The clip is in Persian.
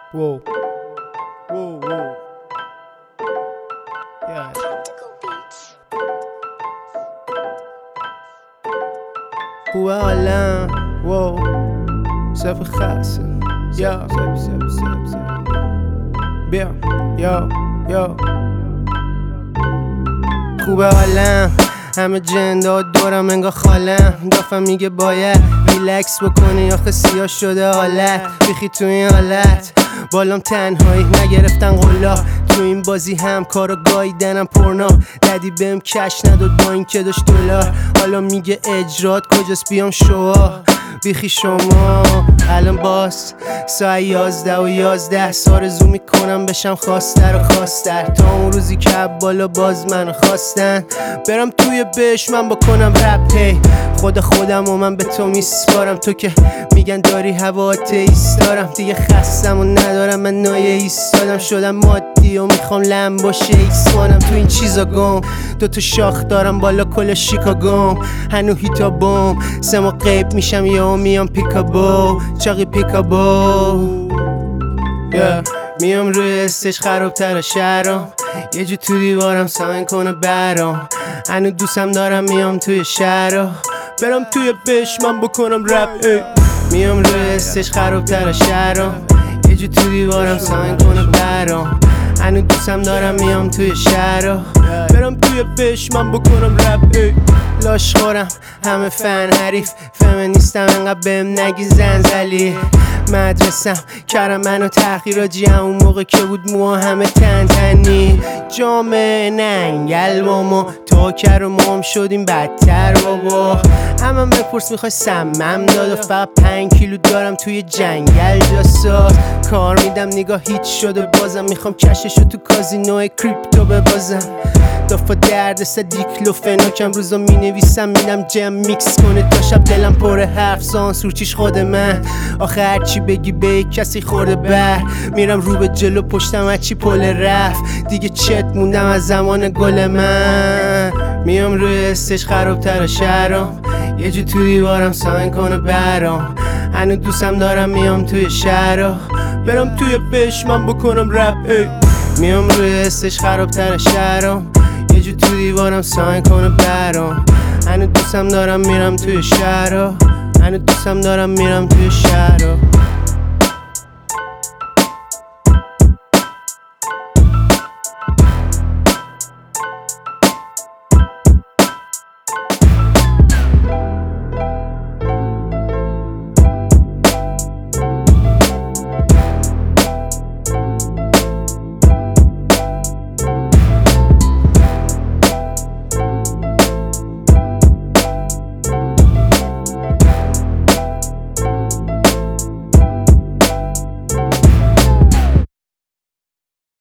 Whoa. Whoa, whoa. Yeah. خوبه حالم واو صف خاصه یا بیا یا خوبه حالم همه جندا دورم انگار خالم دافم میگه باید ریلکس بکنی آخه سیاه شده حالت بیخی تو این حالت بالام تنهایی نگرفتن قلا تو این بازی هم کارو گاییدنم پرنا ددی بهم کش نداد با این که داشت دلار حالا میگه اجرات کجاست بیام شوا بیخی شما الان باز ساعت 11 آرزو میکنم بشم خواستر و خواستر تا اون روزی که بالا باز منو خواستن برم توی بهش من بکنم رپ هی خودم و من به تو میسپارم تو که میگن داری هوا ایستارم دیگه خستم و ندارم من نایه ایستادم شدم مادی و میخوام لم باشه ایسوانم تو این چیزا گم دوتا شاخ دارم بالا کل شیکاگوم هنو هیتا بوم سما غیب میشم یا میام پیکابو چاقی پیکابو میام روی استش خرابتر شهرام یه جو تو دیوارم ساین کنه برام هنو دوستم دارم میام توی شهرام برم توی بش من بکنم رپ میام روی استش خرابتر شهرام یه جو تو دیوارم ساین کنه برام هنو دوستم دارم میام توی شهرام برم توی بش من بکنم رپ لاش خورم همه فن حریف فمینیستم انقدر بهم نگی زنزلی مدرسم کردم منو تحقیراجی همون موقع که بود موها همه تنی جامعه ننگل با ما تا کر و مام شدیم بدتر بابا همه بپرس میخوای سمم داد و فقط 5 کیلو دارم توی جنگل جاساز کار میدم نگاه هیچ شده بازم میخوام کششو تو کازینو کریپتو ببازم دافا درد دیکلوفناکم روزا مینویسم میدم جم میکس کنه تا شب دلم پر حرف سانسورچیش خود من آخه هرچی بگی به کسی خورده بر میرم رو به جلو پشتم هرچی پل رفت دیگه چت موندم از زمان گل من میام روی استش خرابتر شهرام یه جو تو دیوارم ساین کنه برام هنو دوستم دارم میام توی شهرام برم توی بش من بکنم رپ میام روی استش خرابتر شهرام یه جو تو دیوارم ساین کنه برام هنو دوستم دارم میرم توی شهرام هنو دوستم دارم میرم توی شهرام